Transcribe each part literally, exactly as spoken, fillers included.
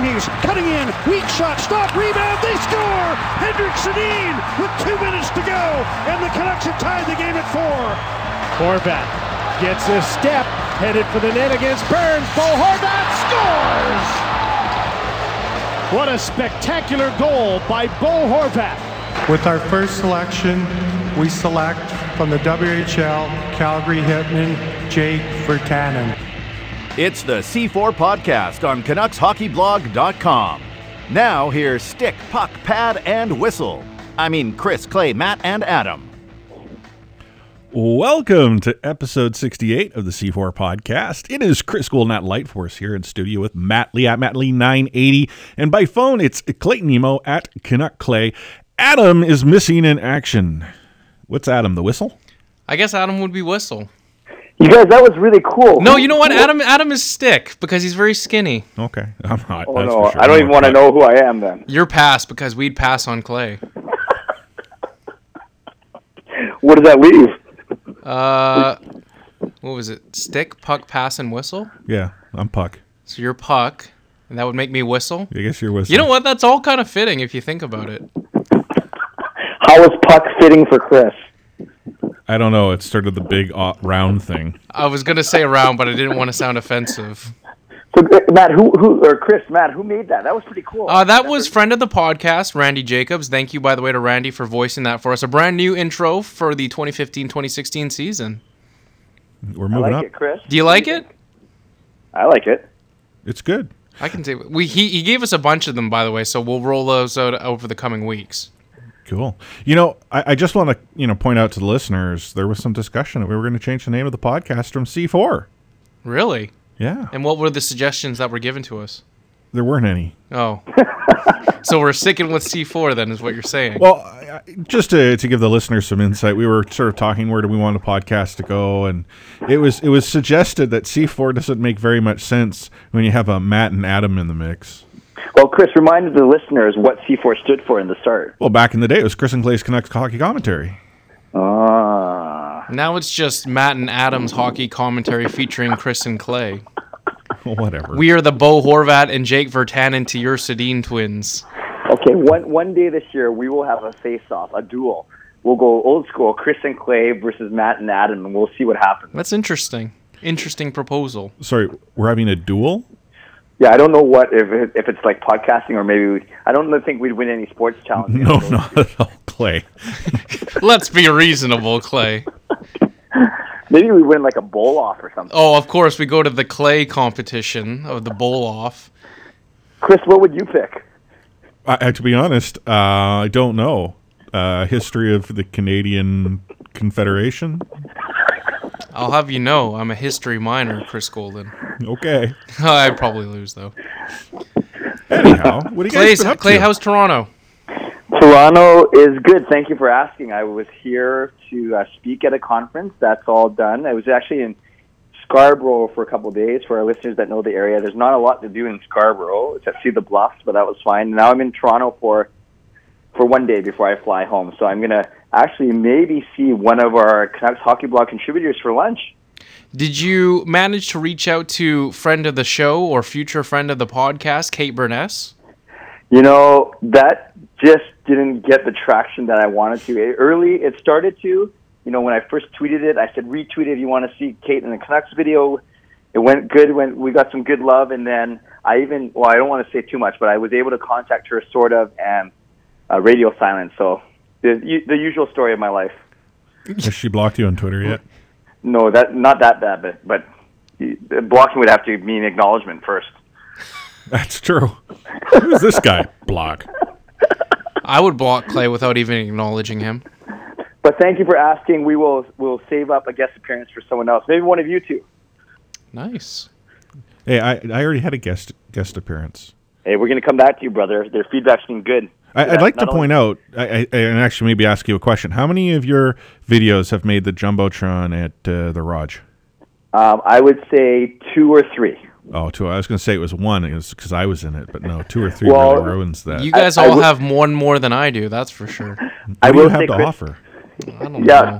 Matthews cutting in, weak shot, stop, rebound, they score! Henrik Sedin with two minutes to go, and the Canucks have tied the game at four. Horvat gets a step, headed for the net against Burns. Bo Horvat scores! What a spectacular goal by Bo Horvat. With our first selection, we select from the W H L Calgary Hitmen, Jake Virtanen. It's the C four Podcast on Canucks Hockey Blog dot com. Now here's Stick, Puck, Pad, and Whistle. I mean Chris, Clay, Matt, and Adam. Welcome to episode sixty-eight of the C four Podcast. It is Chris Gould, Nat Lightforce here in studio with Matt Lee at Matt Lee nine eighty. And by phone, it's Clayton Nemo at Canuck Clay. Adam is missing in action. What's Adam, the Whistle? I guess Adam would be Whistle. You guys, that was really cool. No, you know what? Adam Adam is Stick because he's very skinny. Okay. I'm not. Oh, that's no. for sure. I don't even want to know who I am then. You're pass because we'd pass on Clay. What does that leave? Uh, what was it? Stick, Puck, Pass, and Whistle? Yeah, I'm Puck. So you're Puck, and that would make me Whistle? I guess you're Whistle. You know what? That's all kind of fitting if you think about it. How is Puck fitting for Chris? I don't know. It's sort of the big uh, round thing. I was going to say round, but I didn't want to sound offensive. So, uh, Matt, who, who, or Chris, Matt, who made that? That was pretty cool. Uh, that was friend of the podcast, Randy Jacobs. Thank you, by the way, to Randy for voicing that for us. A brand new intro for the twenty fifteen twenty sixteen season. We're I moving like up. it, Chris. Do you like it? I like it. It's good. I can say we. He, he gave us a bunch of them, by the way, so we'll roll those out over the coming weeks. Cool. You know, I, I just want to, you know, point out to the listeners, there was some discussion that we were going to change the name of the podcast from C four. Really? Yeah. And what were the suggestions that were given to us? There weren't any. Oh. So we're sticking with C four then is what you're saying. Well, I, just to, to give the listeners some insight, we were sort of talking where do we want the podcast to go, and it was it was suggested that C four doesn't make very much sense when you have a Matt and Adam in the mix. Well, Chris, reminded the listeners what C four stood for in the start. Well, back in the day, it was Chris and Clay's Canucks Hockey Commentary. Ah. Now it's just Matt and Adam's hockey commentary featuring Chris and Clay. Well, whatever. We are the Bo Horvat and Jake Virtanen to your Sedin twins. Okay, one one day this year, we will have a face-off, a duel. We'll go old school, Chris and Clay versus Matt and Adam, and we'll see what happens. That's interesting. Interesting proposal. Sorry, we're having a duel? Yeah, I don't know what if it, if it's like podcasting or maybe we, I don't think we'd win any sports challenges. No, not at all, Clay. Let's be reasonable, Clay. Maybe we win like a bowl off or something. Oh, of course, we go to the Clay competition of the bowl off. Chris, what would you pick? I, to be honest, uh, I don't know. Uh, history of the Canadian Confederation? I'll have you know, I'm a history minor, Chris Golden. Okay. I'd probably lose, though. Anyhow, what do you Clay's, guys been up Clay, to? how's Toronto? Toronto is good. Thank you for asking. I was here to uh, speak at a conference. That's all done. I was actually in Scarborough for a couple of days. For our listeners that know the area, there's not a lot to do in Scarborough except see the bluffs, but that was fine. Now I'm in Toronto for for one day before I fly home. So I'm going to actually maybe see one of our Canucks Hockey Blog contributors for lunch. Did you manage to reach out to friend of the show or future friend of the podcast, Kate Burness? You know, that just didn't get the traction that I wanted to. Early, it started to. You know, when I first tweeted it, I said, retweet if you want to see Kate in the Canucks video. It went good. When we got some good love. And then I even, well, I don't want to say too much, but I was able to contact her sort of and uh, radio silence. So the the usual story of my life. Has she blocked you on Twitter yet? No, that not that bad, but, but blocking would have to mean acknowledgement first. That's true. Who's this guy? Block. I would block Clay without even acknowledging him. But thank you for asking. We will we'll save up a guest appearance for someone else. Maybe one of you two. Nice. Hey, I I already had a guest guest appearance. Hey, we're going to come back to you, brother. Their feedback's been good. I, I'd like to point out, I, I, and actually maybe ask you a question. How many of your videos have made the Jumbotron at uh, the Raj? Um, I would say two or three. Oh, two. I was going to say it was one because I was in it, but no, two or three well, really ruins that. You guys I, all I w- have one more than I do, that's for sure. What I do will you have say, to Chris, offer? I don't yeah. know.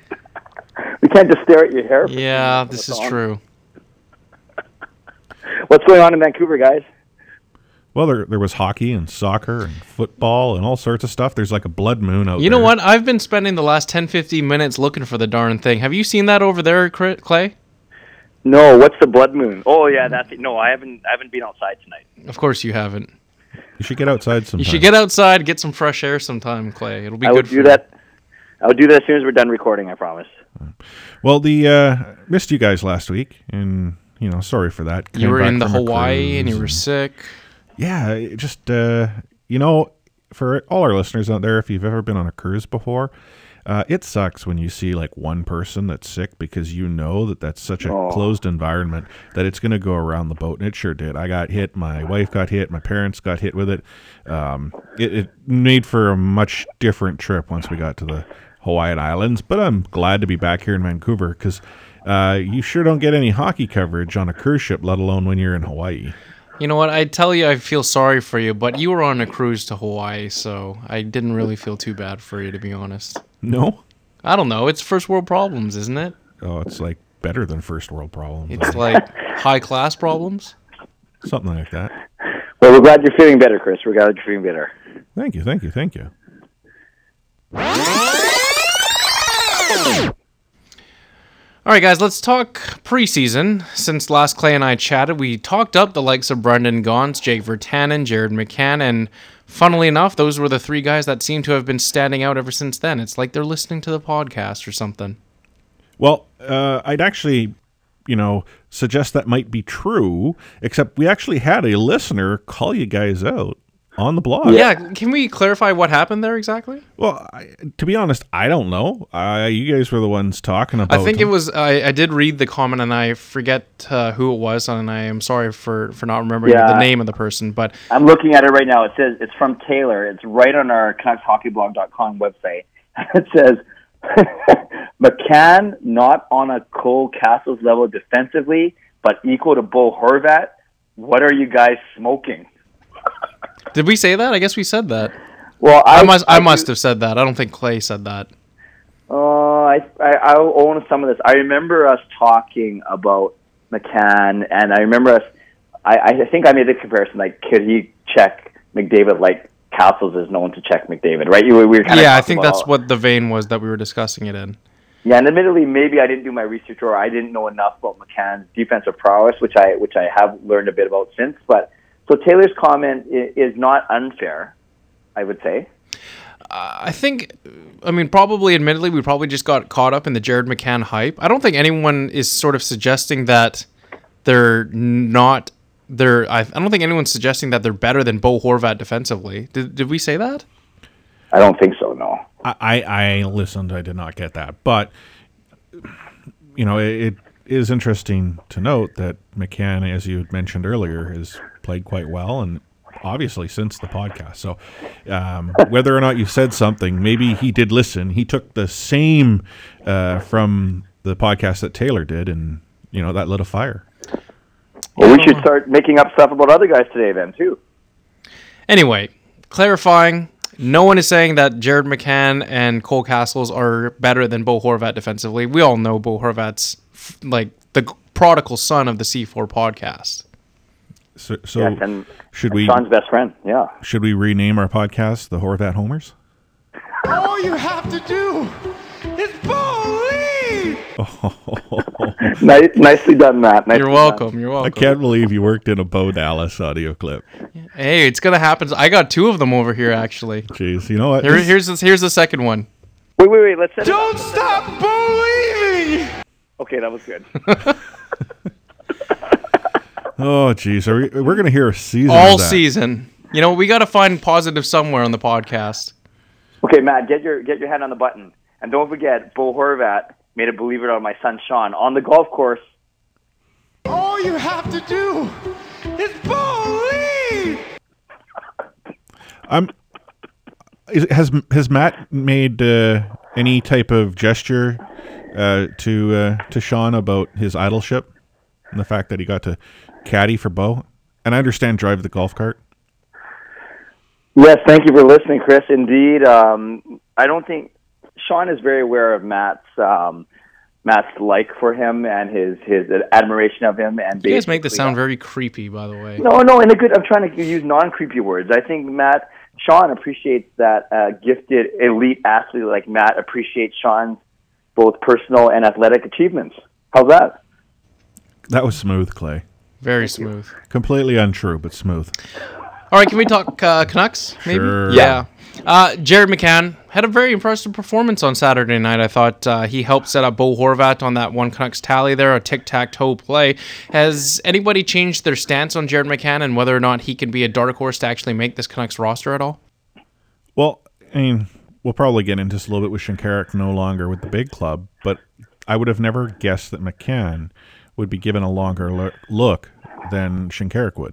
We can't just stare at your hair. Yeah, this is on. true. What's going on in Vancouver, guys? Well, there there was hockey and soccer and football and all sorts of stuff. There's like a blood moon out You there. know what? I've been spending the last ten, fifteen minutes looking for the darn thing. Have you seen that over there, Cri- Clay? No, what's the blood moon? Oh yeah, that's it. No, I haven't. I haven't been outside tonight. Of course you haven't. You should get outside sometime. You should get outside, get some fresh air sometime, Clay. It'll be I good will for do you. that. I'll do that as soon as we're done recording. I promise. Well, the uh, missed you guys last week, and you know, sorry for that. You Came were back in the from a Hawaii and you cruise were sick. Yeah, it just uh, you know, for all our listeners out there, if you've ever been on a cruise before, uh, it sucks when you see like one person that's sick because you know that that's such a Oh. closed environment that it's going to go around the boat, and it sure did. I got hit, my wife got hit, my parents got hit with it. Um, it, it made for a much different trip once we got to the Hawaiian Islands, but I'm glad to be back here in Vancouver because uh, you sure don't get any hockey coverage on a cruise ship, let alone when you're in Hawaii. You know what? I tell you, I feel sorry for you, but you were on a cruise to Hawaii, so I didn't really feel too bad for you, to be honest. No? I don't know. It's first world problems, isn't it? Oh, it's like better than first world problems. It's like high class problems. Something like that. Well, we're glad you're feeling better, Chris. We're glad you're feeling better. Thank you, thank you, thank you. All right, guys, let's talk preseason. Since last Clay and I chatted, we talked up the likes of Brendan Gaunce, Jake Virtanen, Jared McCann, and funnily enough, those were the three guys that seem to have been standing out ever since then. It's like they're listening to the podcast or something. Well, uh, I'd actually, you know, suggest that might be true, except we actually had a listener call you guys out on the blog. Yeah, can we clarify what happened there exactly? Well, I, to be honest, I don't know. Uh, you guys were the ones talking about I think them. it was, I, I did read the comment and I forget uh, who it was, and I am sorry for, for not remembering Yeah. the name of the person, but I'm looking at it right now. It says it's from Taylor. It's right on our Canucks Hockey Blog dot com website. It says McCann not on a Cole Castles level defensively, but equal to Bo Horvat. What are you guys smoking? did we say that? I guess we said that. Well, I, I must I, I must do- have said that. I don't think Clay said that. Uh, I, I I'll own some of this. I remember us talking about McCann, and I remember us. I, I think I made the comparison. Like, could he check McDavid like Castles is known to check McDavid? Right? You we were kind of Yeah, I think that's what the vein was that we were discussing it in. Yeah, and admittedly, maybe I didn't do my research or I didn't know enough about McCann's defensive prowess, which I which I have learned a bit about since. But so Taylor's comment is, is not unfair, I would say. I think, I mean, probably, admittedly, we probably just got caught up in the Jared McCann hype. I don't think anyone is sort of suggesting that they're not, they're, I, I don't think anyone's suggesting that they're better than Bo Horvat defensively. Did, did we say that? I don't think so. No. I, I, I listened. I did not get that. But, you know, it, it is interesting to note that McCann, as you had mentioned earlier, has played quite well and obviously since the podcast. So um, whether or not you said something, maybe he did listen. He took the same uh, from the podcast that Taylor did, and, you know, that lit a fire. Well, we should start making up stuff about other guys today then, too. Anyway, clarifying, no one is saying that Jared McCann and Cole Castles are better than Bo Horvat defensively. We all know Bo Horvat's f- like the prodigal son of the C four podcast. So, so Yes, and, should and we Sean's best friend, yeah. should we rename our podcast the Horvat Homers? All you have to do is believe. Nice, nicely done, Matt. Nicely You're done. welcome. You're I welcome. can't believe you worked in a Bo Dallas audio clip. Hey, it's gonna happen. I got two of them over here actually. Jeez, you know what? Here, here's this, here's the second one. Wait, wait, wait. Let's set it up. Don't stop believing. Okay, that was good. Oh, geez, are we, we're going to hear a season. All of that. season. You know, we got to find positive somewhere on the podcast. Okay, Matt, get your get your hand on the button. And don't forget, Bo Horvat made a believer out of my son, Sean, on the golf course. All you have to do is believe. I'm. is- Has has Matt made uh, any type of gesture uh, to uh, to Sean about his idolship and the fact that he got to caddy for Bo? And I understand drive the golf cart. Yes, thank you for listening, Chris. Indeed, um, I don't think Sean is very aware of Matt's um, Matt's like for him and his his admiration of him. And you guys make this sound very creepy, by the way. No, no, in a good. I'm trying to use non-creepy words. I think Matt, Sean appreciates that uh, gifted elite athlete like Matt appreciates Sean's both personal and athletic achievements. How's that? That was smooth, Clay. Very smooth. Completely untrue, but smooth. All right, can we talk uh, Canucks? Maybe. Sure. Yeah. Uh, Jared McCann had a very impressive performance on Saturday night. I thought uh, he helped set up Bo Horvat on that one Canucks tally there, a tic-tac-toe play. Has anybody changed their stance on Jared McCann and whether or not he can be a dark horse to actually make this Canucks roster at all? Well, I mean, we'll probably get into this a little bit with Shinkaruk no longer with the big club, but I would have never guessed that McCann would be given a longer lo- look than Shinkaruk would.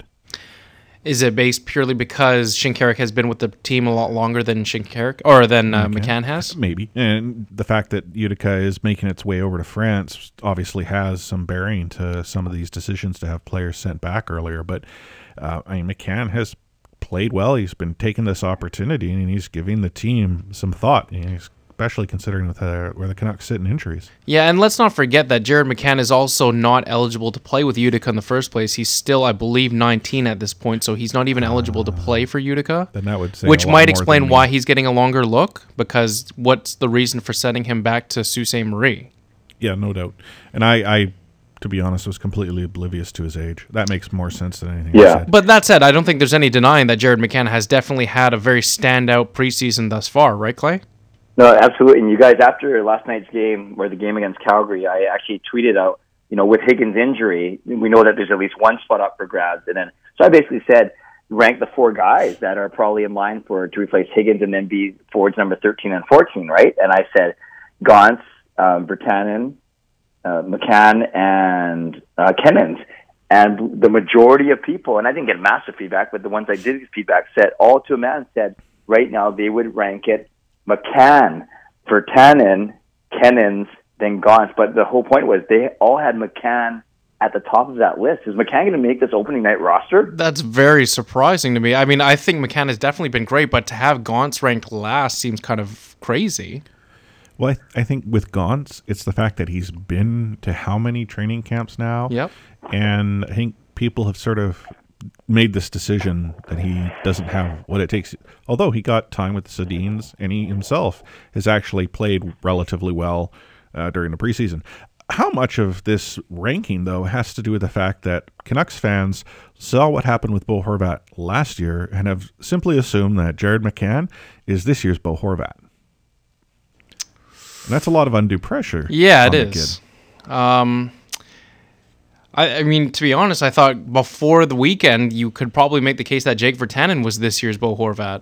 Is it based purely because Shinkaruk has been with the team a lot longer than Shinkaruk or than uh, McCann has? Maybe. And the fact that Utica is making its way over to France obviously has some bearing to some of these decisions to have players sent back earlier. But, uh, I mean, McCann has played well. He's been taking this opportunity, and he's giving the team some thought. He's especially considering with uh, where the Canucks sit in injuries. Yeah, and let's not forget that Jared McCann is also not eligible to play with Utica in the first place. He's still, I believe, nineteen at this point, so he's not even eligible to play for Utica. Then that would say which a lot might more explain than why me. he's getting a longer look, because what's the reason for sending him back to Sault Ste. Marie? Yeah, no doubt. And I, I, to be honest, was completely oblivious to his age. That makes more sense than anything Yeah. I said. But that said, I don't think there's any denying that Jared McCann has definitely had a very standout preseason thus far, right, Clay? No, absolutely. And you guys, after last night's game, or the game against Calgary, I actually tweeted out, you know, with Higgins' injury, we know that there's at least one spot up for grabs. And then, so I basically said, rank the four guys that are probably in line for to replace Higgins and then be forwards number thirteen and fourteen, right? And I said, Gauntz, um, Virtanen, uh, McCann, and uh, Kennins. And the majority of people, and I didn't get massive feedback, but the ones I did get feedback said, all to a man said, right now they would rank it McCann, Virtanen, Kennins, then Gauntz. But the whole point was they all had McCann at the top of that list. Is McCann going to make this opening night roster? That's very surprising to me. I mean, I think McCann has definitely been great, but to have Gauntz ranked last seems kind of crazy. Well, I, th- I think with Gauntz, it's the fact that he's been to how many training camps now? Yep. And I think people have sort of made this decision that he doesn't have what it takes. Although he got time with the Sedins, and he himself has actually played relatively well uh, during the preseason. How much of this ranking, though, has to do with the fact that Canucks fans saw what happened with Bo Horvat last year and have simply assumed that Jared McCann is this year's Bo Horvat? And that's a lot of undue pressure. Yeah, on it the is. kid. Um, I, I mean, to be honest, I thought before the weekend you could probably make the case that Jake Virtanen was this year's Bo Horvat.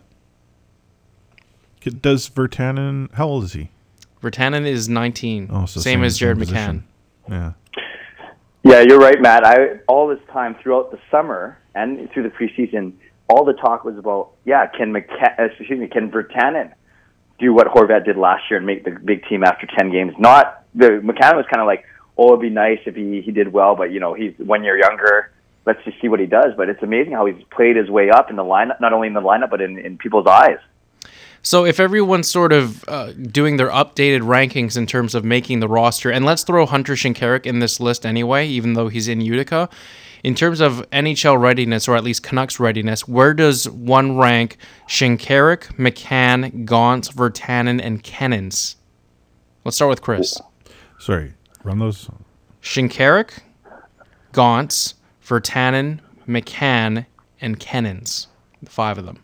Does Virtanen, how old is he? Virtanen is nineteen, Oh, so same, as Jared McCann. position. Yeah. Yeah, you're right, Matt. I all this time throughout the summer and through the preseason, all the talk was about, yeah, can McCann, uh, excuse me, can Virtanen do what Horvat did last year and make the big team after ten games? Not the McCann was kind of like, oh, it'd be nice if he, he did well, but you know he's one year younger. Let's just see what he does. But it's amazing how he's played his way up in the lineup, not only in the lineup but in, in people's eyes. So if everyone's sort of uh, doing their updated rankings in terms of making the roster, and let's throw Hunter Shinkaruk in this list anyway, even though he's in Utica, in terms of N H L readiness, or at least Canucks readiness, where does one rank Shinkaruk, McCann, Gauntz, Virtanen, and Kennins? Let's start with Chris. Sorry, run those. Shinkaruk, Gauntz, Virtanen, McCann, and Kennins. The five of them.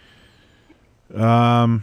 Um,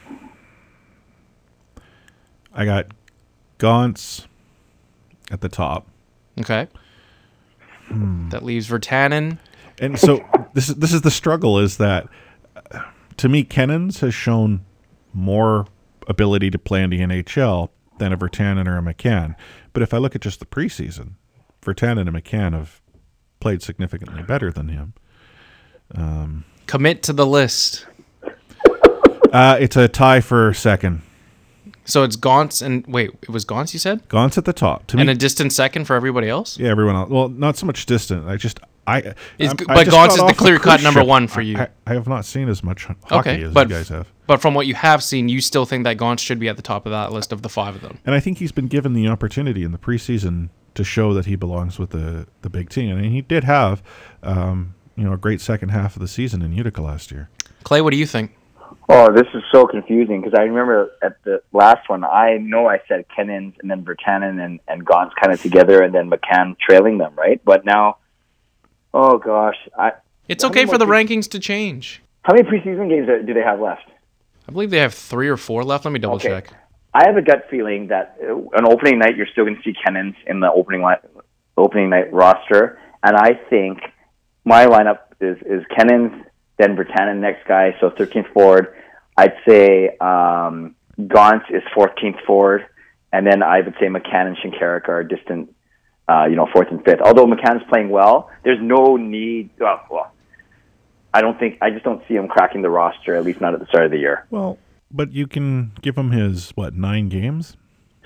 I got Gauntz at the top. Okay. Hmm. That leaves Virtanen. And so this is this is the struggle, is that uh, to me Kennins has shown more ability to play in the N H L than a Virtanen or a McCann. But if I look at just the preseason, Virtanen and McCann have played significantly better than him. Um, Commit to the list. uh, it's a tie for second. So it's Gauntz and wait, it was Gauntz you said? Gauntz at the top. To And me, a distant second for everybody else? yeah, everyone else. Well, not so much distant. I just I, Is, I'm- I but just Gaunce got is the off a clear-cut cruise number ship. one for you. I, I have not seen as much hockey Okay, as but you guys have. but from what you have seen, you still think that Gaunce should be at the top of that list of the five of them. And I think he's been given the opportunity in the preseason to show that he belongs with the, the big team. I mean, he did have, um, you know, a great second half of the season in Utica last year. Clay, what do you think? Oh, this is so confusing because I remember at the last one, I know I said Kennins and then Virtanen and, and Gaunce kind of together and then McCann trailing them, right? But now, oh gosh. I, It's how okay many for the more pre- rankings to change. How many preseason games do they have left? I believe they have three or four left. Let me double Okay. check. I have a gut feeling that uh, on opening night, you're still going to see Kennins in the opening li- opening night roster. And I think my lineup is, is Kennins, then Virtanen, next guy, so thirteenth forward. I'd say um, Gaunce is fourteenth forward, and then I would say McCann and Shinkarik are distant, uh, you know, fourth and fifth. Although McCann's playing well, there's no need. Well, well, I don't think I just don't see him cracking the roster, at least not at the start of the year. Well, but you can give him his, what, nine games?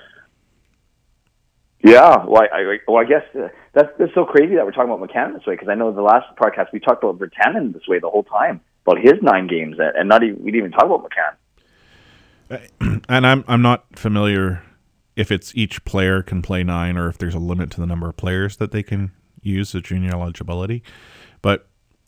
Yeah, well, I, I, well, I guess uh, that's, that's so crazy that we're talking about McCann this way, because I know the last podcast we talked about Virtanen this way the whole time, about his nine games, and not even, we didn't even talk about McCann. And I'm I'm not familiar if it's each player can play nine or if there's a limit to the number of players that they can use as junior eligibility. But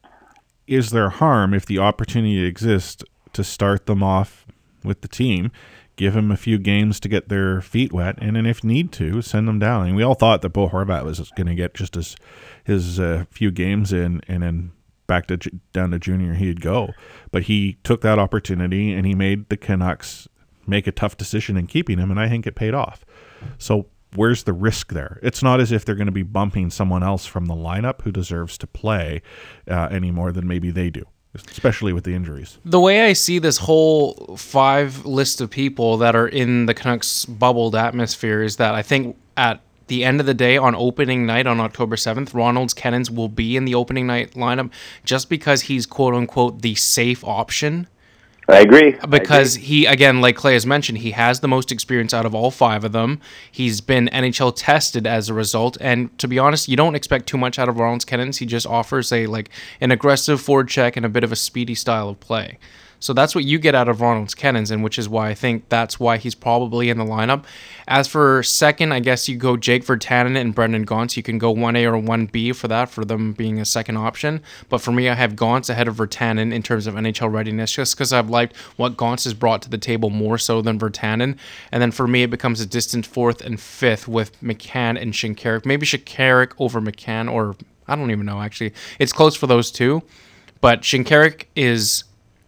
is there harm if the opportunity exists to start them off with the team, give them a few games to get their feet wet, and then if need to, send them down? And we all thought that Bo Horvat was going to get just his, his uh, few games in and then back to down to junior he'd go. But he took that opportunity and he made the Canucks make a tough decision in keeping him, and I think it paid off. So where's the risk there? It's not as if they're going to be bumping someone else from the lineup who deserves to play uh, any more than maybe they do, especially with the injuries. The way I see this whole five list of people that are in the Canucks bubbled atmosphere is that I think at the end of the day on opening night on October seventh, Ronald Kennins will be in the opening night lineup just because he's quote unquote the safe option. I agree. Because I agree. he, again, like Clay has mentioned, he has the most experience out of all five of them. He's been N H L tested as a result. And to be honest, you don't expect too much out of Ronald Kennins. He just offers a like an aggressive forward check and a bit of a speedy style of play. So that's what you get out of Ronald Kennins, and which is why I think that's why he's probably in the lineup. As for second, I guess you go Jake Virtanen and Brendan Gaunce. You can go one A or one B for that, for them being a second option. But for me, I have Gaunce ahead of Virtanen in terms of N H L readiness, just because I've liked what Gaunce has brought to the table more so than Virtanen. And then for me, it becomes a distant fourth and fifth with McCann and Shinkarik. Maybe Shinkarik over McCann, or I don't even know, actually. It's close for those two. But Shinkarik is...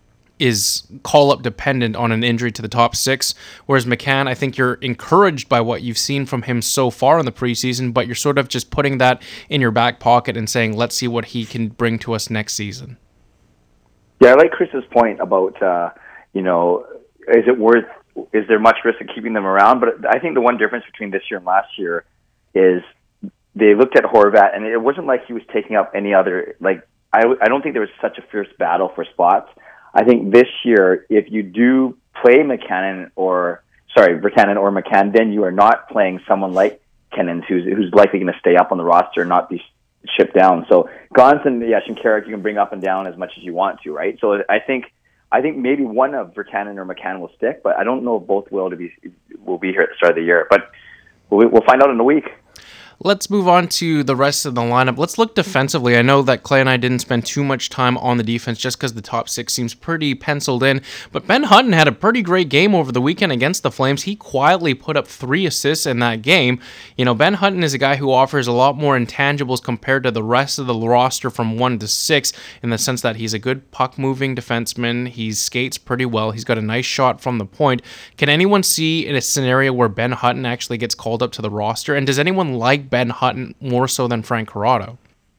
is call-up dependent on an injury to the top six, whereas McCann, I think you're encouraged by what you've seen from him so far in the preseason, but you're sort of just putting that in your back pocket and saying, let's see what he can bring to us next season. Yeah, I like Chris's point about, uh, you know, is it worth, is there much risk of keeping them around? But I think the one difference between this year and last year is they looked at Horvat, and it wasn't like he was taking up any other, like, I, I don't think there was such a fierce battle for spots. I think this year, if you do play McCann or, sorry, Virtanen or McCann, then you are not playing someone like Kennins, who's, who's likely going to stay up on the roster and not be shipped down. So Gaunce and yeah, Shinkarik, you can bring up and down as much as you want to, right? So I think I think maybe one of Virtanen or McCann will stick, but I don't know if both will to be will be here at the start of the year. But we'll, we'll find out in a week. Let's move on to the rest of the lineup. Let's look defensively. I know that Clay and I didn't spend too much time on the defense just because the top six seems pretty penciled in. But Ben Hutton had a pretty great game over the weekend against the Flames. He quietly put up three assists in that game. You know, Ben Hutton is a guy who offers a lot more intangibles compared to the rest of the roster from one to six, in the sense that he's a good puck-moving defenseman. He skates pretty well. He's got a nice shot from the point. Can anyone see in a scenario where Ben Hutton actually gets called up to the roster? And does anyone like Ben Hutton more so than Frank Corrado?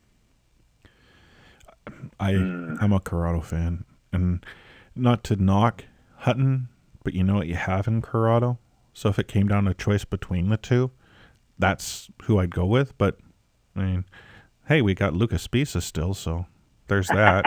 I I'm a Corrado fan, and not to knock Hutton, but you know what you have in Corrado. So if it came down to choice between the two, that's who I'd go with. But I mean, hey, we got Lucas Spisa still, so there's that.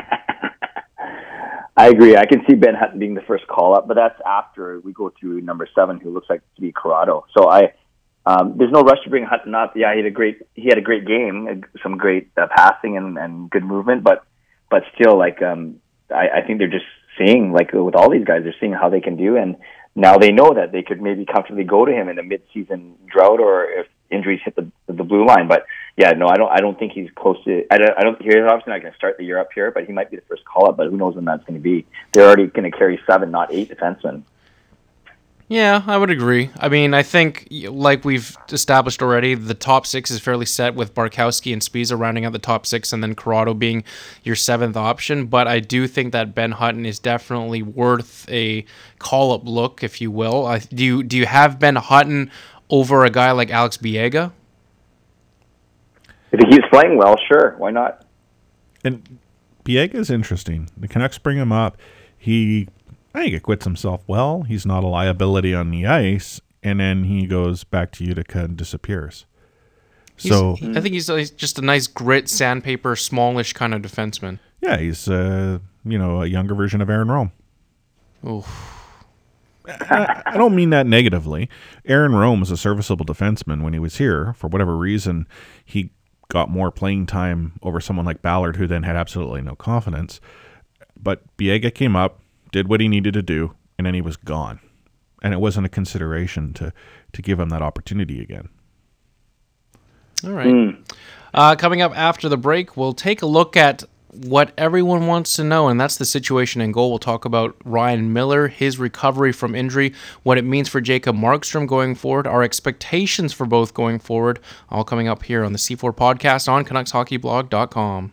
I agree. I can see Ben Hutton being the first call up, but that's after we go through number seven, who looks like to be Corrado. So I. Um, there's no rush to bring Hutton up. Yeah, he had a great he had a great game, some great uh, passing and, and good movement, but but still, like um, I, I think they're just seeing, like with all these guys, they're seeing how they can do, and now they know that they could maybe comfortably go to him in a mid-season drought or if injuries hit the the blue line. But yeah, no, I don't I don't think he's close to. I don't. I don't he's obviously not going to start the year up here, but he might be the first call up. But who knows when that's going to be? They're already going to carry seven, not eight defensemen. Yeah, I would agree. I mean, I think, like we've established already, the top six is fairly set with Barkowski and Spiza rounding out the top six and then Corrado being your seventh option. But I do think that Ben Hutton is definitely worth a call-up look, if you will. I, do you do you have Ben Hutton over a guy like Alex Biega? If he keeps playing well, sure. Why not? And Biega is interesting. The Canucks bring him up. He... I think he acquits himself well. He's not a liability on the ice, and then he goes back to Utica and disappears. So he's, I think he's, he's just a nice grit, sandpaper, smallish kind of defenseman. Yeah, he's uh, you know a younger version of Aaron Rome. Oof. I, I don't mean that negatively. Aaron Rome was a serviceable defenseman when he was here. For whatever reason, he got more playing time over someone like Ballard, who then had absolutely no confidence. But Biega came up, did what he needed to do, and then he was gone. And it wasn't a consideration to, to give him that opportunity again. All right. Mm. Uh, coming up after the break, we'll take a look at what everyone wants to know, and that's the situation in goal. We'll talk about Ryan Miller, his recovery from injury, what it means for Jacob Markstrom going forward, our expectations for both going forward, all coming up here on the C four podcast on Canucks Hockey Blog dot com.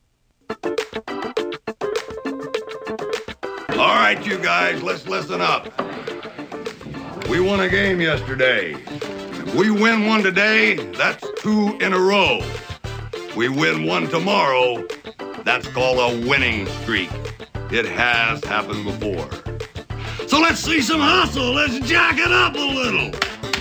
All right, you guys, let's listen up. We won a game yesterday. If we win one today, that's two in a row. We win one tomorrow, that's called a winning streak. It has happened before. So let's see some hustle. Let's jack it up a little.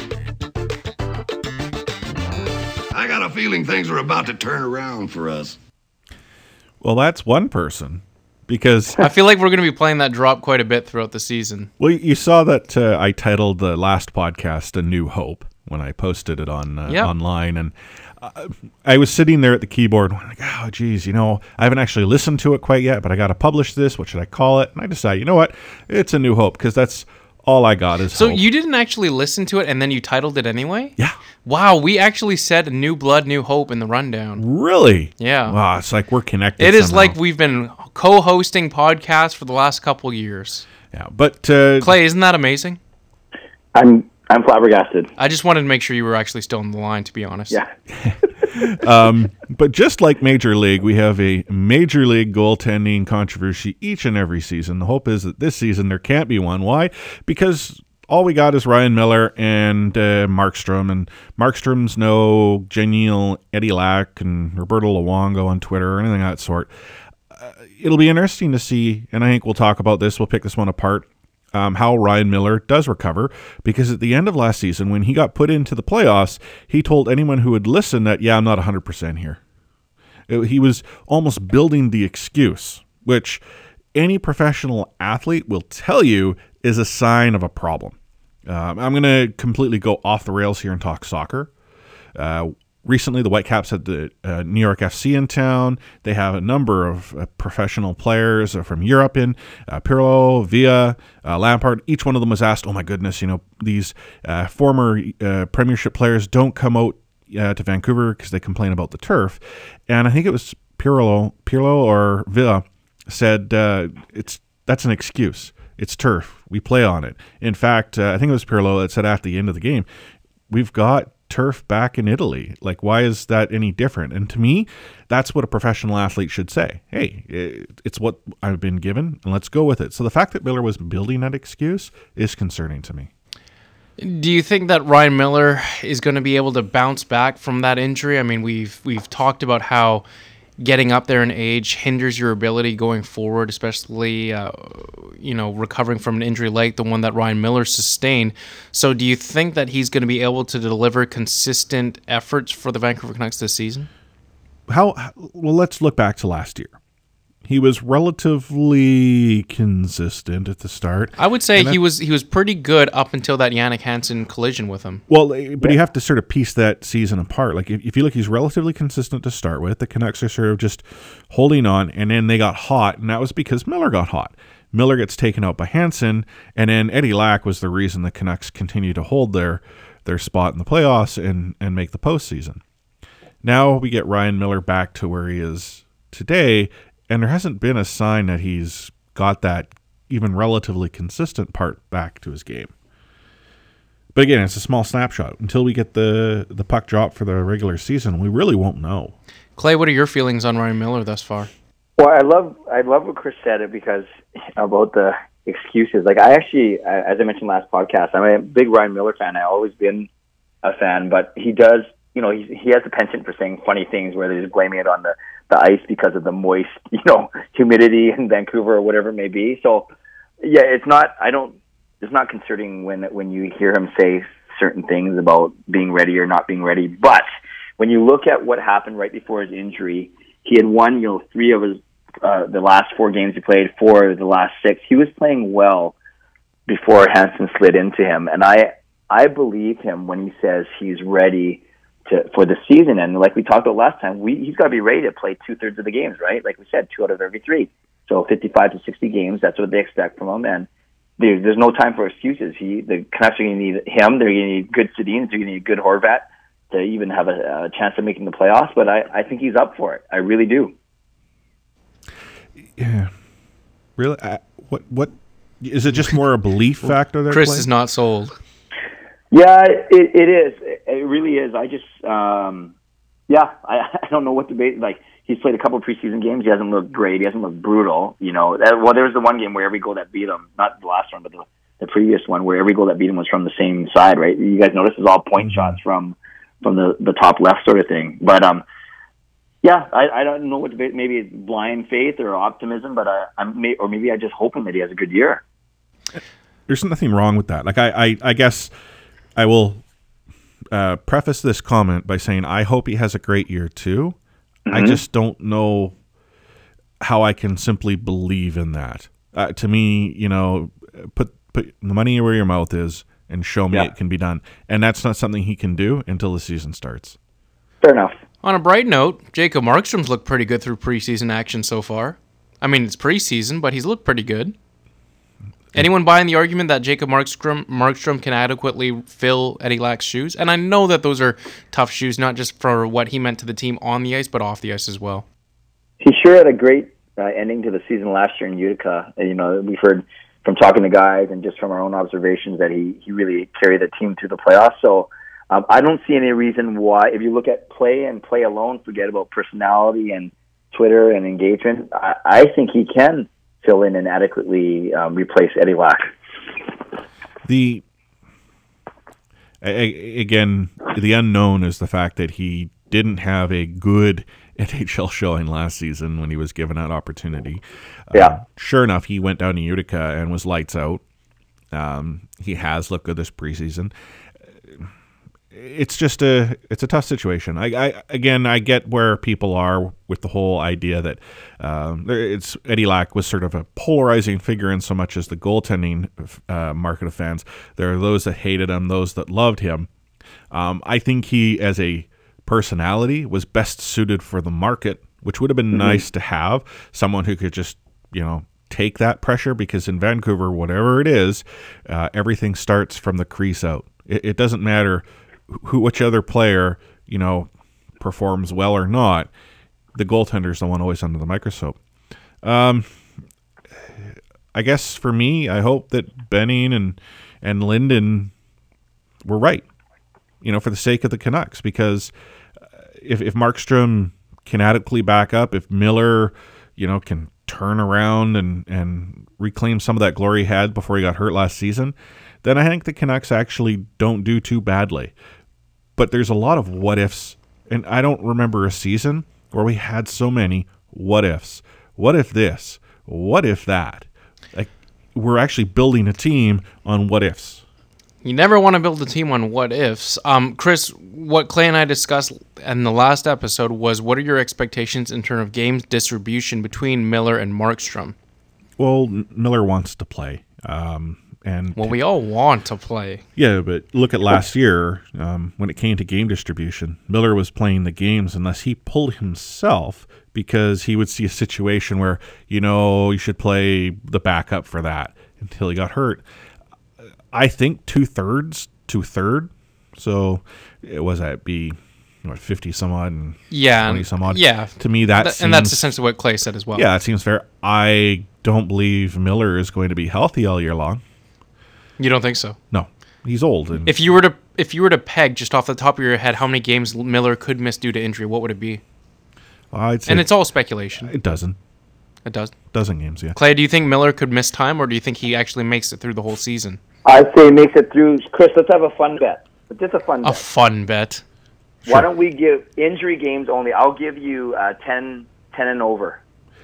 I got a feeling things are about to turn around for us. Well, that's one person. Because I feel like we're going to be playing that drop quite a bit throughout the season. Well, you saw that uh, I titled the last podcast "A New Hope" when I posted it on uh, yep. online, and uh, I was sitting there at the keyboard, like, "Oh, geez, you know, I haven't actually listened to it quite yet, but I got to publish this. What should I call it?" And I decided, you know what, it's a new hope because that's all I got is so hope. You didn't actually listen to it, and then you titled it anyway? Yeah. Wow, we actually said "New Blood, New Hope" in the rundown. Really? Yeah. Wow, it's like we're connected. It is somehow. like we've been co-hosting podcasts for the last couple years. Yeah, but uh, Clay, isn't that amazing? I'm I'm flabbergasted. I just wanted to make sure you were actually still on the line, to be honest. Yeah. um, but just like Major League, we have a Major League goaltending controversy each and every season. The hope is that this season there can't be one. Why? Because all we got is Ryan Miller and uh, Markstrom, and Markstrom's no genial Eddie Lack and Roberto Luongo on Twitter or anything of that sort. Uh, it'll be interesting to see, and I think we'll talk about this. We'll pick this one apart. Um, how Ryan Miller does recover, because at the end of last season, when he got put into the playoffs, he told anyone who would listen that, yeah, I'm not one hundred percent here. It, he was almost building the excuse, which any professional athlete will tell you is a sign of a problem. Um, I'm going to completely go off the rails here and talk soccer. Uh, Recently, the Whitecaps had the uh, New York F C in town. They have a number of uh, professional players uh, from Europe in, uh, Pirlo, Villa, uh, Lampard. Each one of them was asked, oh my goodness, you know, these uh, former uh, Premiership players don't come out uh, to Vancouver because they complain about the turf. And I think it was Pirlo, Pirlo or Villa said, uh, it's that's an excuse. It's turf. We play on it. In fact, uh, I think it was Pirlo that said at the end of the game, we've got turf back in Italy. Like, why is that any different? And to me, that's what a professional athlete should say. Hey, it's what I've been given, and let's go with it. So the fact that Miller was building that excuse is concerning to me. Do you think that Ryan Miller is going to be able to bounce back from that injury? I mean, we've we've talked about how getting up there in age hinders your ability going forward, especially, uh, you know, recovering from an injury like the one that Ryan Miller sustained. So do you think that he's going to be able to deliver consistent efforts for the Vancouver Canucks this season? How? Well, let's look back to last year. he was relatively consistent at the start. I would say he was he was pretty good up until that Jannik Hansen collision with him. Well, but yeah. you have to sort of piece that season apart. Like if, if you look, he's relatively consistent to start with. The Canucks are sort of just holding on, and then they got hot, and that was because Miller got hot. Miller gets taken out by Hansen, and then Eddie Lack was the reason the Canucks continue to hold their their spot in the playoffs and, and make the postseason. Now we get Ryan Miller back to where he is today, and there hasn't been a sign that he's got that even relatively consistent part back to his game. But again, it's a small snapshot. Until we get the, the puck drop for the regular season, we really won't know. Clay, what are your feelings on Ryan Miller thus far? Well, I love I love what Chris said it because about the excuses. Like I actually, as I mentioned last podcast, I'm a big Ryan Miller fan. I've always been a fan, but he does, you know, he he has a penchant for saying funny things where they're just blaming it on the, the ice because of the moist, you know, humidity in Vancouver or whatever it may be. So, yeah, it's not. I don't. It's not concerning when when you hear him say certain things about being ready or not being ready. But when you look at what happened right before his injury, he had won, you know, three of his uh, the last four games he played, four of the last six. He was playing well before Hansen slid into him, and I I believe him when he says he's ready to for the season. And like we talked about last time, we, he's got to be ready to play two thirds of the games, right? Like we said, two out of every three. So fifty-five to sixty games. That's what they expect from him, and there's, there's no time for excuses. He the Canucks are going to need him. They're going to need good Sedins. They're going to need good Horvat to even have a, a chance of making the playoffs. But I, I think he's up for it. I really do. Yeah, really. I, what what is it? Just more a belief factor there? Chris Clay? is not sold. Yeah, it, it is. It, it really is. I just, um, yeah, I, I don't know what to debate. Like, he's played a couple of preseason games. He hasn't looked great. He hasn't looked brutal. You know, that, well, there was the one game where every goal that beat him, not the last one, but the, the previous one, where every goal that beat him was from the same side, right? You guys notice it's all point shots from from the, the top left sort of thing. But, um, yeah, I, I don't know what debate. Maybe it's blind faith or optimism, but I, I'm may, or maybe I'm just hoping that he has a good year. There's nothing wrong with that. Like, I, I, I guess I will uh, preface this comment by saying I hope he has a great year too. Mm-hmm. I just don't know how I can simply believe in that. Uh, to me, you know, put put the money where your mouth is and show me yeah. it can be done. And that's not something he can do until the season starts. Fair enough. On a bright note, Jacob Markstrom's looked pretty good through preseason action so far. I mean, it's preseason, but he's looked pretty good. Anyone buying the argument that Jacob Markstrom, Markstrom can adequately fill Eddie Lack's shoes? And I know that those are tough shoes, not just for what he meant to the team on the ice, but off the ice as well. He sure had a great uh, ending to the season last year in Utica. And, you know, we've heard from talking to guys and just from our own observations that he, he really carried the team to the playoffs. So um, I don't see any reason why, if you look at play and play alone, forget about personality and Twitter and engagement, I, I think he can fill in and adequately um, replace Eddie Lack. The a, again, the unknown is the fact that he didn't have a good N H L showing last season when he was given that opportunity. Yeah. Uh, sure enough, he went down to Utica and was lights out. Um, he has looked good this preseason. It's just a it's a tough situation. I, I again I get where people are with the whole idea that um, it's Eddie Lack was sort of a polarizing figure in so much as the goaltending uh, market of fans. There are those that hated him, those that loved him. Um, I think he, as a personality, was best suited for the market, which would have been mm-hmm. nice to have someone who could just you know take that pressure, because in Vancouver, whatever it is, uh, everything starts from the crease out. It, it doesn't matter who, which other player, you know, performs well or not. The goaltender's the one always under the microscope. Um, I guess for me, I hope that Benning and and Linden were right, you know, for the sake of the Canucks, because if if Markstrom can adequately back up, if Miller, you know, can turn around and, and reclaim some of that glory he had before he got hurt last season, then I think the Canucks actually don't do too badly. But there's a lot of what ifs, and I don't remember a season where we had so many what ifs. What if this? What if that? Like, we're actually building a team on what ifs. You never want to build a team on what ifs. Um, Chris, what Clay and I discussed in the last episode was what are your expectations in terms of games distribution between Miller and Markstrom? Well, N- Miller wants to play. Um, and Well, we all want to play. Yeah, but look at last year um, when it came to game distribution. Miller was playing the games unless he pulled himself because he would see a situation where, you know, you should play the backup for that until he got hurt. I think two-thirds to third. So it was that be what fifty some odd and Yeah, twenty some odd. yeah. To me, that Th- seems, and that's essentially what Clay said as well. yeah, it seems fair. I don't believe Miller is going to be healthy all year long. You don't think so? No, he's old. And If you were to if you were to peg just off the top of your head how many games Miller could miss due to injury, what would it be? I'd say And it's all speculation. it doesn't. It does. Dozen games, yeah. Clay, do you think Miller could miss time, or do you think he actually makes it through the whole season? I say makes it through. Chris, let's have a fun bet. But just a fun A bet. fun bet. Why don't we give injury games only? I'll give you uh, ten, ten and over.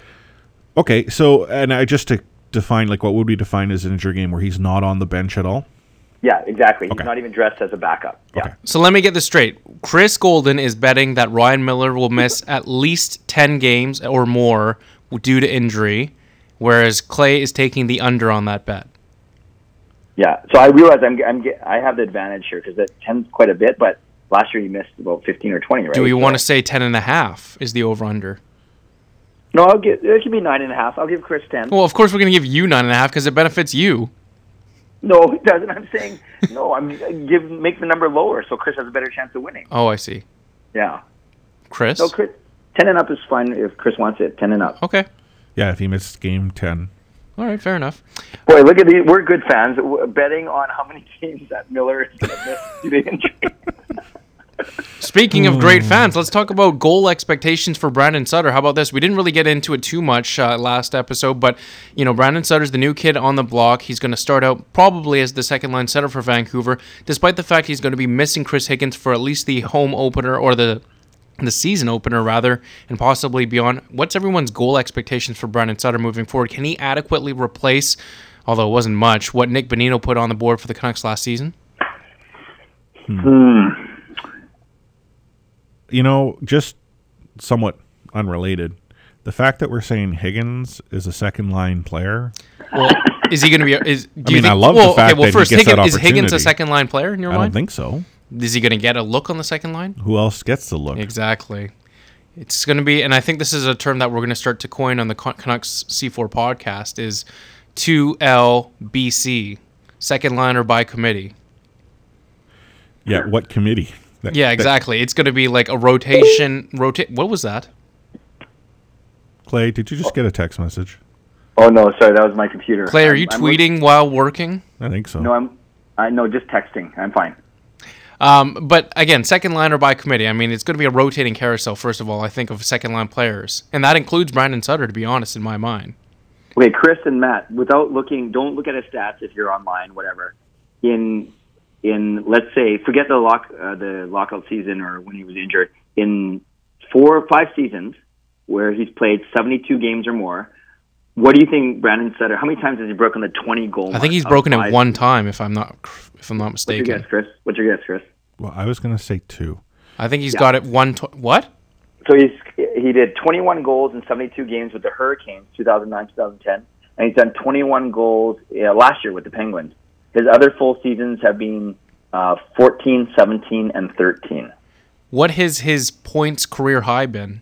Okay, so and I just to define like what would we define as an injury game where he's not on the bench at all? Yeah, exactly. He's Okay. not even dressed as a backup. Yeah. Okay. So let me get this straight. Chris Golden is betting that Ryan Miller will miss at least ten games or more due to injury, whereas Clay is taking the under on that bet. Yeah. So I realize I'm, I'm get- I have the advantage here because that ten's quite a bit, but last year you missed about fifteen or twenty, right? Do we So- want to say ten and a half is the over-under? No, I'll give. It could be nine and a half. I'll give Chris ten. Well, of course we're going to give you nine and a half because it benefits you. No, it doesn't. I'm saying no. I'm give make the number lower so Chris has a better chance of winning. Oh, I see. Yeah. Chris? No, Chris. Ten and up is fine if Chris wants it. Ten and up. Okay. Yeah, if he missed game ten. All right, fair enough. Boy, look at these. We're good fans. W- Betting on how many games that Miller is going to miss due to injury. Speaking of great fans, let's talk about goal expectations for Brandon Sutter. How about this? We didn't really get into it too much uh, last episode, but you know, Brandon Sutter's the new kid on the block. He's going to start out probably as the second line center for Vancouver, despite the fact he's going to be missing Chris Higgins for at least the home opener or the the season opener rather, and possibly beyond. What's everyone's goal expectations for Brandon Sutter moving forward? Can he adequately replace, although it wasn't much, what Nick Bonino put on the board for the Canucks last season? Hmm. You know, just somewhat unrelated. The fact that we're saying Higgins is a second line player. Well, is he going to be? Is do I you mean, think, I love well, the fact okay, well, that first, he gets Higgins, that is Higgins a opportunity. second line player in your I don't mind? think so. Is he going to get a look on the second line? Who else gets the look? Exactly. It's going to be, and I think this is a term that we're going to start to coin on the Canucks C four podcast, is two L B C, second liner by committee. Yeah, what committee? That- Yeah, that- exactly. It's going to be like a rotation. Rotate. What was that? Clay, did you just get a text message? Oh no, sorry, that was my computer. Clay, are I'm- you I'm tweeting while working? I think so. No, I'm. I no, just texting. I'm fine. Um, but again, second liner by committee. I mean, it's going to be a rotating carousel, first of all, I think, of second line players. And that includes Brandon Sutter, to be honest, in my mind. Okay, Chris and Matt, without looking, don't look at his stats if you're online, whatever. In in let's say, forget the lock uh, the lockout season or when he was injured. In four or five seasons where he's played seventy-two games or more, what do you think Brandon Sutter? How many times has he broken the twenty goal? I think he's mark broken of it five one seasons? time, if I'm not if I'm not What's your mistaken. guess, Chris? What's your guess, Chris? Well, I was going to say two. I think he's Yeah. got it one. Tw- what? So he's he did twenty-one goals in seventy-two games with the Hurricanes, two thousand nine, two thousand ten, and he's done twenty-one goals uh, last year with the Penguins. His other full seasons have been uh, fourteen, seventeen, and thirteen. What has his points career high been?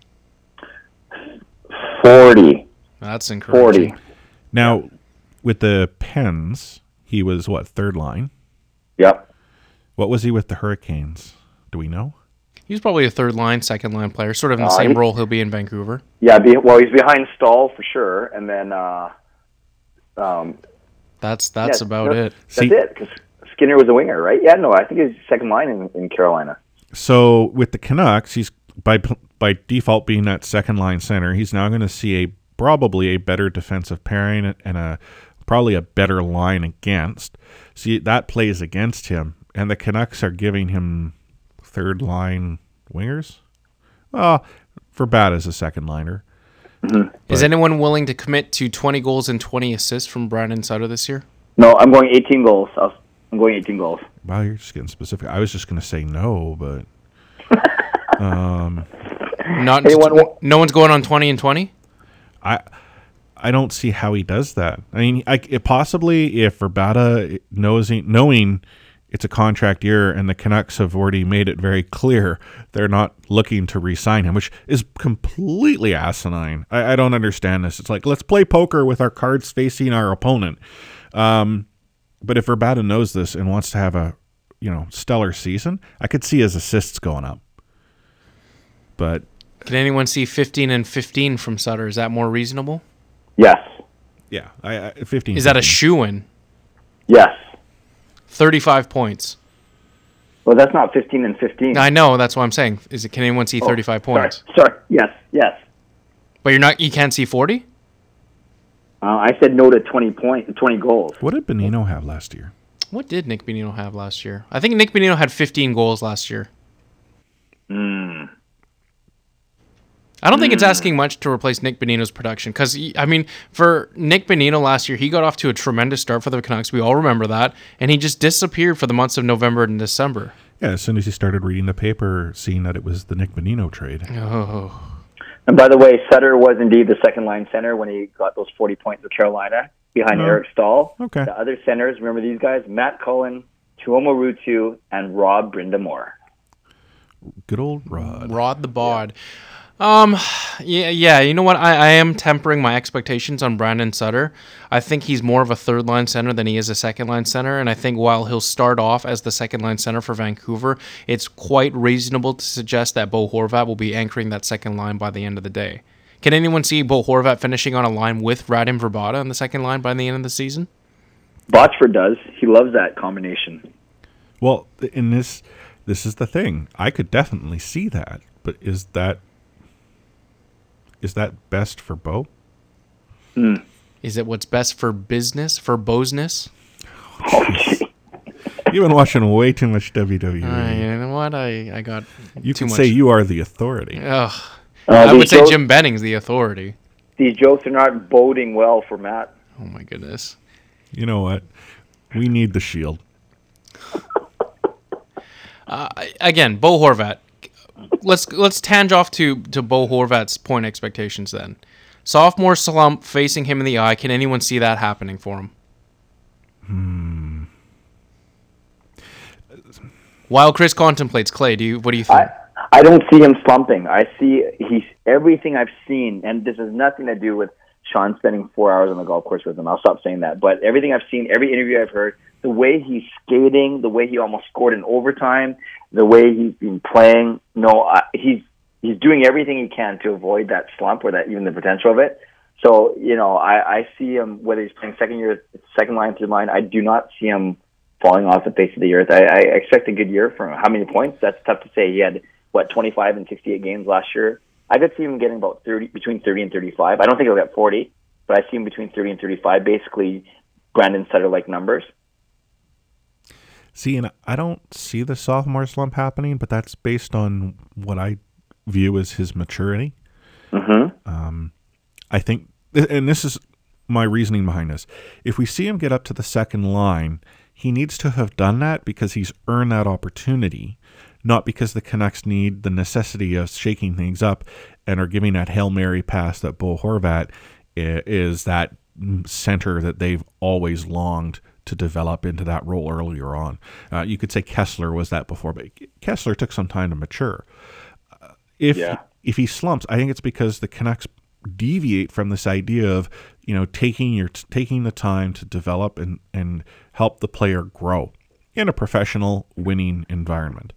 forty. That's encouraging. forty. Now, with the Pens, he was, what, third line? Yep. What was he with the Hurricanes? Do we know? He's probably a third line, second line player, sort of in the Uh, same he- role he'll be in Vancouver. Yeah, be, well, he's behind Stahl for sure, and then uh, um, That's that's yeah, about no, it. That's See- it, because Skinner was a winger, right? Yeah, no, I think he's second line in, in Carolina. So with the Canucks, he's by by default being that second line center. He's now going to see a probably a better defensive pairing and a probably a better line against. See, that plays against him, and the Canucks are giving him third line wingers. Well, for bad as a second liner. Is anyone willing to commit to twenty goals and twenty assists from Brandon Sutter this year? No, I'm going eighteen goals. I'll, I'm I'm going eighteen goals. Wow, you're just getting specific. I was just going to say no, but um, Not Anyone wa- no one's going on twenty and twenty. I I don't see how he does that. I mean, I, it possibly if Verbata knows knowing it's a contract year and the Canucks have already made it very clear they're not looking to re-sign him, which is completely asinine. I, I don't understand this. It's like, let's play poker with our cards facing our opponent. Um, but if Verbata knows this and wants to have a, you know, stellar season, I could see his assists going up. But Can anyone see fifteen and fifteen from Sutter? Is that more reasonable? Yes. yeah, I, I, fifteen. Is that a fifteen. shoe-in? Yes. thirty-five points. Well, that's not fifteen and fifteen. I know, that's what I'm saying. Is it? Can anyone see Oh, thirty-five points? Sorry. sorry. Yes. Yes. But you're not. You can't see forty. Uh, I said no to twenty point, twenty goals. What did Bonino have last year? What did Nick Bonino have last year? I think Nick Bonino had fifteen goals last year. Hmm. I don't think it's asking much to replace Nick Bonino's production because, I mean, for Nick Bonino last year, he got off to a tremendous start for the Canucks. We all remember that. And he just disappeared for the months of November and December. Yeah, as soon as he started reading the paper, seeing that it was the Nick Bonino trade. Oh. And by the way, Sutter was indeed the second line center when he got those forty points with Carolina behind Oh. Eric Stahl. Okay. The other centers, remember these guys? Matt Cullen, Tuomo Ruutu, and Rob Brindamore. Good old Rod. Rod the Bod. Um, yeah, yeah. You know what? I, I am tempering my expectations on Brandon Sutter. I think he's more of a third line center than he is a second line center. And I think while he'll start off as the second line center for Vancouver, it's quite reasonable to suggest that Bo Horvat will be anchoring that second line by the end of the day. Can anyone see Bo Horvat finishing on a line with Radim Verbata on the second line by the end of the season? Botchford does. He loves that combination. Well, in this, this is the thing. I could definitely see that, but is that is that best for Bo? Hmm. Is it what's best for business, for Bo'sness? Oh, gee. You've been watching way too much W W E. Uh, you know what? I, I got you too can much. say you are the authority. Ugh. Uh, I these would say jokes- Jim Benning's the authority. These jokes are not boding well for Matt. Oh my goodness. You know what? We need the shield. Uh, again, Bo Horvat. Let's let's tange off to, to Bo Horvat's point expectations then. Sophomore slump facing him in the eye. Can anyone see that happening for him? Hmm. While Chris contemplates, Clay, do you what do you think? I, I don't see him slumping. I see he's everything I've seen, and this has nothing to do with Sean spending four hours on the golf course with him. I'll stop saying that. But everything I've seen, every interview I've heard, the way he's skating, the way he almost scored in overtime, the way he's been playing, no, uh, he's he's doing everything he can to avoid that slump or that even the potential of it. So, you know, I, I see him, whether he's playing second year, second line, third line, I do not see him falling off the face of the earth. I, I expect a good year from him. How many points? That's tough to say. He had, what, twenty-five and sixty-eight games last year. I could see him getting about thirty, between thirty and thirty-five. I don't think he'll get forty, but I see him between thirty and thirty-five, basically Brandon Sutter-like numbers. See, and I don't see the sophomore slump happening, but that's based on what I view as his maturity. Mm-hmm. Um, I think, and this is my reasoning behind this. If we see him get up to the second line, he needs to have done that because he's earned that opportunity, not because the Canucks need the necessity of shaking things up and are giving that Hail Mary pass that Bo Horvat is that center that they've always longed to develop into that role earlier on. Uh, you could say Kessler was that before, but Kessler took some time to mature. Uh, if Yeah. if he slumps, I think it's because the Canucks deviate from this idea of, you know, taking your taking the time to develop and and help the player grow in a professional winning environment.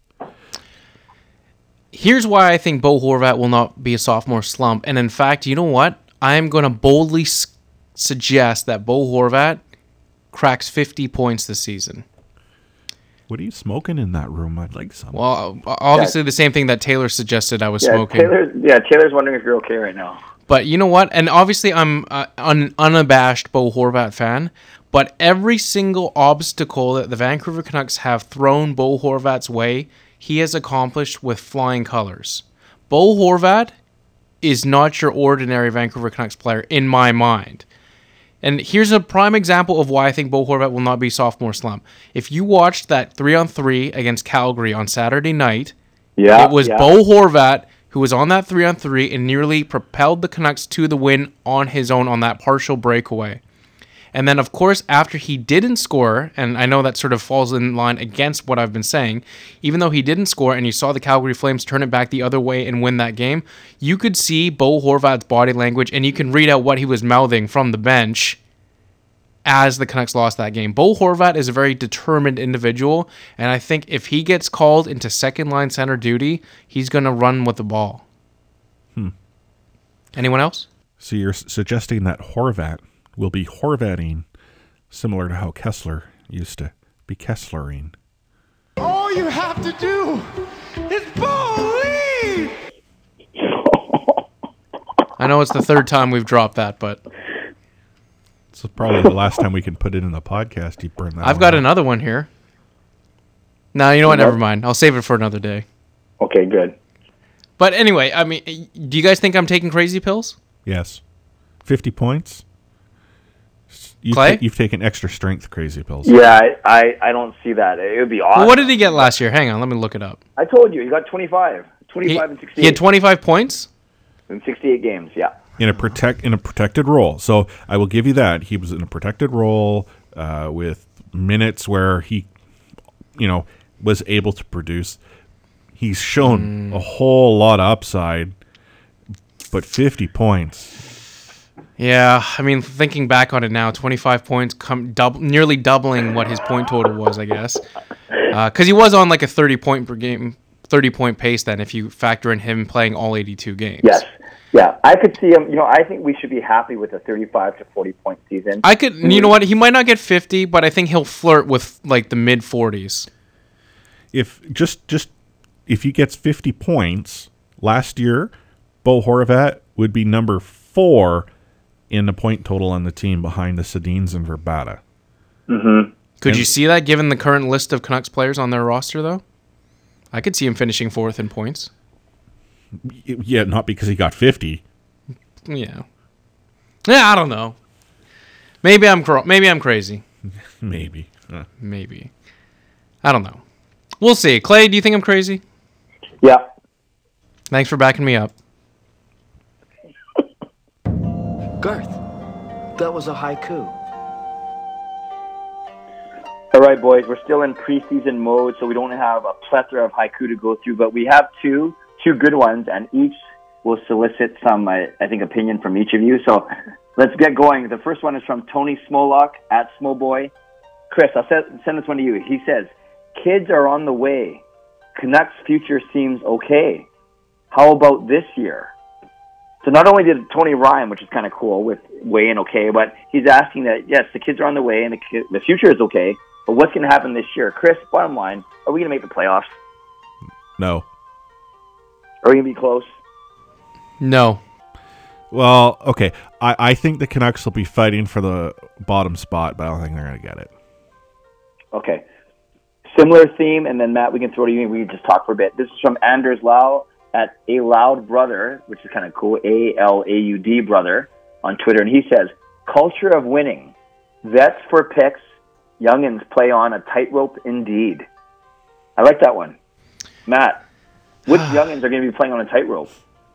Here's why I think Bo Horvat will not be a sophomore slump. And in fact, you know what? I'm going to boldly s- suggest that Bo Horvat cracks fifty points this season. What are you smoking in that room? I'd like some. Well, obviously the same thing that Taylor suggested I was Yeah, smoking. Taylor, yeah, Taylor's wondering if you're okay right now. But you know what? And obviously I'm uh, an unabashed Bo Horvat fan. But every single obstacle that the Vancouver Canucks have thrown Bo Horvat's way, he has accomplished with flying colors. Bo Horvat is not your ordinary Vancouver Canucks player in my mind. And here's a prime example of why I think Bo Horvat will not be sophomore slump. If you watched that three-on-three against Calgary on Saturday night, yeah, it was yeah. Bo Horvat who was on that three-on-three and nearly propelled the Canucks to the win on his own on that partial breakaway. And then, of course, after he didn't score, and I know that sort of falls in line against what I've been saying, even though he didn't score and you saw the Calgary Flames turn it back the other way and win that game, you could see Bo Horvat's body language and you can read out what he was mouthing from the bench as the Canucks lost that game. Bo Horvat is a very determined individual, and I think if he gets called into second-line center duty, he's going to run with the ball. Hmm. Anyone else? So you're s- suggesting that Horvat will be Horvating, similar to how Kessler used to be Kesslering. All you have to do is believe. I know it's the third time we've dropped that, but It's probably the last time we can put it in the podcast. You burn that. I've one got out. another one here. No, you know what? Never mind. I'll save it for another day. Okay, good. But anyway, I mean, do you guys think I'm taking crazy pills? Yes. fifty points? You've, Clay? ta- you've taken extra strength crazy pills. Yeah, I, I, I don't see that. It would be awesome. Well, what did he get last year? Hang on, let me look it up. I told you, he got twenty-five. He, twenty-five and sixty-eight. he had twenty-five points? in sixty-eight games, yeah. In a protect in a protected role. So I will give you that. He was in a protected role uh, with minutes where he, you know, was able to produce. He's shown Mm. a whole lot of upside, but fifty points. Yeah, I mean, thinking back on it now, twenty-five points, come double, nearly doubling what his point total was, I guess. Because uh, he was on like a thirty point per game, thirty point pace then, if you factor in him playing all eighty-two games. Yes. Yeah, I could see him. You know, I think we should be happy with a thirty-five to forty point season. I could, you know what? He might not get fifty, but I think he'll flirt with like the mid forties. If just just if he gets fifty points last year, Bo Horvat would be number four in the point total on the team behind the Sedins and Verbata. Mm-hmm. Could And- you see that given the current list of Canucks players on their roster, though? I could see him finishing fourth in points. Yeah, not because he got fifty. Yeah. Yeah, I don't know. Maybe I'm cra- maybe I'm crazy. Maybe. Uh, Maybe. I don't know. We'll see. Clay, do you think I'm crazy? Yeah. Thanks for backing me up. Garth, that was a haiku. All right, boys, we're still in preseason mode, so we don't have a plethora of haiku to go through, but we have two, two good ones, and each will solicit some, I, I think, opinion from each of you. So let's get going. The first one is from Tony Smolock at Smallboy. Chris, I'll send, send this one to you. He says, kids are on the way. Canucks' future seems okay. How about this year? So not only did Tony rhyme, which is kind of cool, with way and okay, but he's asking that, yes, the kids are on the way and the, ki- the future is okay, but what's going to happen this year? Chris, bottom line, are we going to make the playoffs? no. Are we going to be close? No. Well, okay. I, I think the Canucks will be fighting for the bottom spot, but I don't think they're going to get it. Okay. Similar theme, and then, Matt, we can throw to you and we can just talk for a bit. This is from Anders Lau at A Loud Brother, which is kind of cool, A L A U D Brother on Twitter, and he says, culture of winning. Vets for picks. Youngins play on a tightrope indeed. I like that one. Matt, which youngins are going to be playing on a tightrope?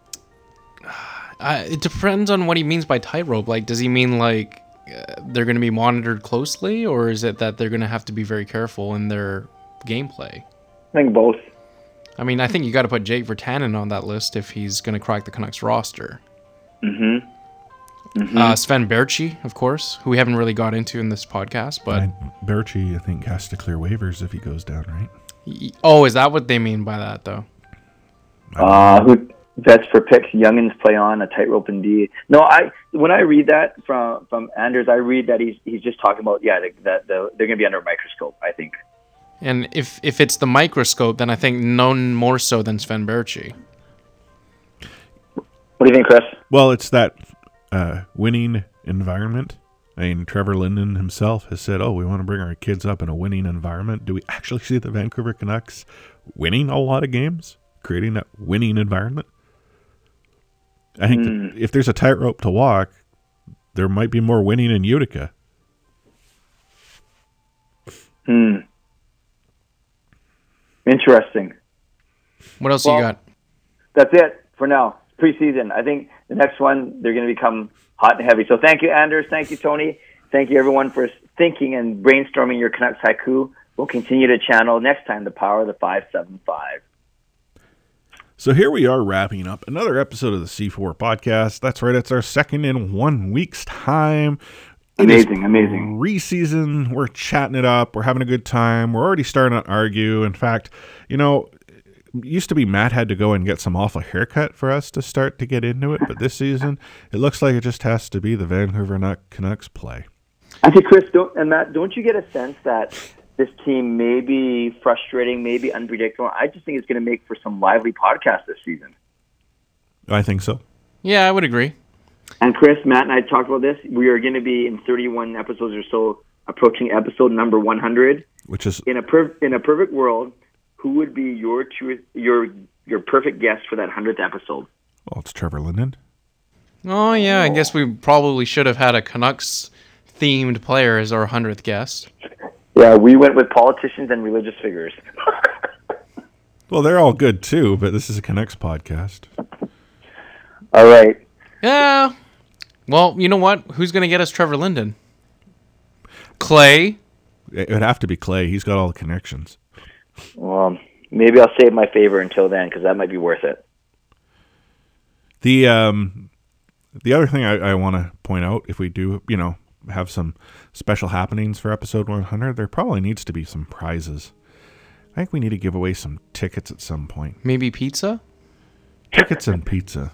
Uh, it depends on what he means by tightrope. Like, does he mean like uh, they're going to be monitored closely, or is it that they're going to have to be very careful in their gameplay? I think both. I mean, I think you got to put Jake Virtanen on that list if he's going to crack the Canucks roster. Mm-hmm. Mm-hmm. Uh, Sven Berchi, of course, who we haven't really got into in this podcast, but And Berchi, I think, has to clear waivers if he goes down, right? y- oh, is that what they mean by that, though? Uh, who vets for picks, youngins play on a tightrope indeed. No, I when I read that from from Anders, I read that he's he's just talking about yeah the, that the, they're going to be under a microscope. I think. And if if it's the microscope, then I think none more so than Sven Berchi. What do you think, Chris? Well, it's that uh, winning environment. I mean, Trevor Linden himself has said, oh, we want to bring our kids up in a winning environment. Do we actually see the Vancouver Canucks winning a lot of games, creating that winning environment? I think Mm. that if there's a tightrope to walk, there might be more winning in Utica. Hmm. Interesting. What else well, you got? That's it for now. Preseason. I think the next one, they're going to become hot and heavy. So thank you, Anders. Thank you, Tony. Thank you, everyone, for thinking and brainstorming your Canucks haiku. We'll continue to channel next time the power of the five seven five. So here we are wrapping up another episode of the C four podcast. That's right. It's our second in one week's time. It amazing, amazing. Preseason. We're chatting it up. We're having a good time. We're already starting to argue. In fact, you know, it used to be Matt had to go and get some awful haircut for us to start to get into it. But this season, it looks like it just has to be the Vancouver Canucks play. I think, Chris, don't, and Matt, don't you get a sense that this team may be frustrating, maybe unpredictable? I just think it's going to make for some lively podcasts this season. I think so. Yeah, I would agree. And Chris, Matt, and I talked about this. We are going to be in thirty-one episodes or so, approaching episode number one hundred. Which is in a per- in a perfect world, who would be your true, your your perfect guest for that hundredth episode? Well, it's Trevor Linden. Oh yeah, I guess we probably should have had a Canucks themed player as our hundredth guest. Yeah, we went with politicians and religious figures. Well, they're all good too, but this is a Canucks podcast. All right. Yeah. Well, you know what? Who's going to get us Trevor Linden? Clay? It would have to be Clay. He's got all the connections. Well, maybe I'll save my favor until then, because that might be worth it. The um, the other thing I, I want to point out, if we do, you know, have some special happenings for episode one hundred, there probably needs to be some prizes. I think we need to give away some tickets at some point. Maybe pizza? Tickets and pizza.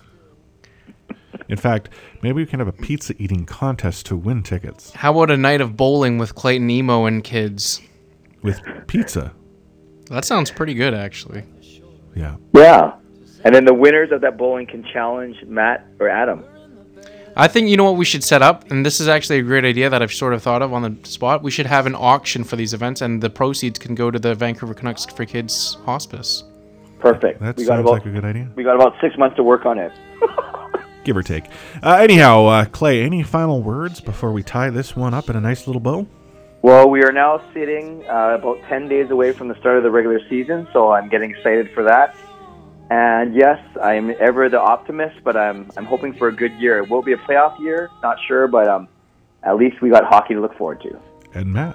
In fact, maybe we can have a pizza eating contest to win tickets. How about a night of bowling with Clayton Emo and kids? With pizza. That sounds pretty good, actually. Yeah. Yeah. And then the winners of that bowling can challenge Matt or Adam. I think, you know what we should set up, and this is actually a great idea that I've sort of thought of on the spot. We should have an auction for these events, and the proceeds can go to the Vancouver Canucks for Kids Hospice. Perfect. That we sounds got about, like a good idea. We got about six months to work on it. Give or take. Uh, anyhow, uh, Clay, any final words before we tie this one up in a nice little bow? Well, we are now sitting uh, about ten days away from the start of the regular season, so I'm getting excited for that. And yes, I'm ever the optimist, but I'm I'm hoping for a good year. It will be a playoff year, not sure, but um, at least we got hockey to look forward to. And Matt?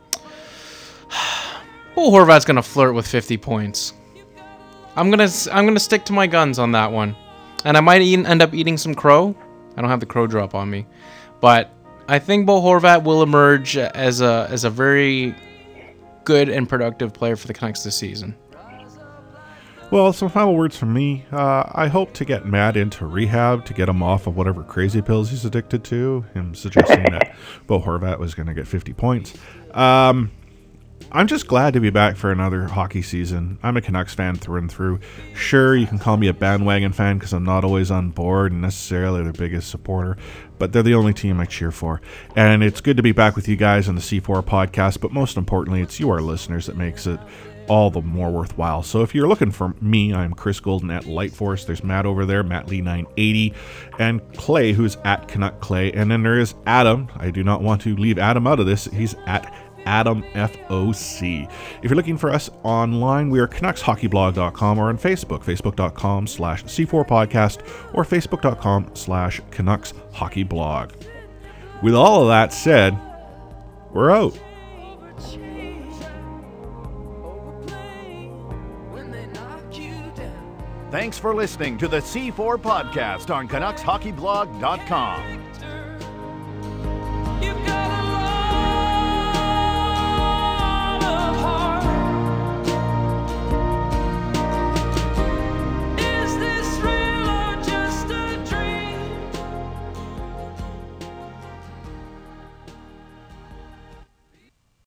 Bo Horvat's going to flirt with fifty points. I'm going to I'm gonna stick to my guns on that one. And I might eat, end up eating some crow. I don't have the crow drop on me. But I think Bo Horvat will emerge as a as a very good and productive player for the Canucks this season. Well, some final words from me. Uh, I hope to get Matt into rehab to get him off of whatever crazy pills he's addicted to. Him suggesting that Bo Horvat was going to get fifty points. Um, I'm just glad to be back for another hockey season. I'm a Canucks fan through and through. Sure, you can call me a bandwagon fan because I'm not always on board and necessarily their biggest supporter, but they're the only team I cheer for. And it's good to be back with you guys on the C four podcast, but most importantly, it's you, our listeners, that makes it all the more worthwhile. So if you're looking for me, I'm Chris Golden at Lightforce. There's Matt over there, Matt Lee nine eighty, and Clay, who's at Canuck Clay. And then there is Adam. I do not want to leave Adam out of this. He's at Adam F O C. If you're looking for us online, we are Canucks Hockey Blog dot com or on Facebook, facebook.com slash C4 podcast or facebook.com slash Canucks Hockey Blog. With all of that said, we're out. Thanks for listening to the C four podcast on Canucks Hockey Blog dot com.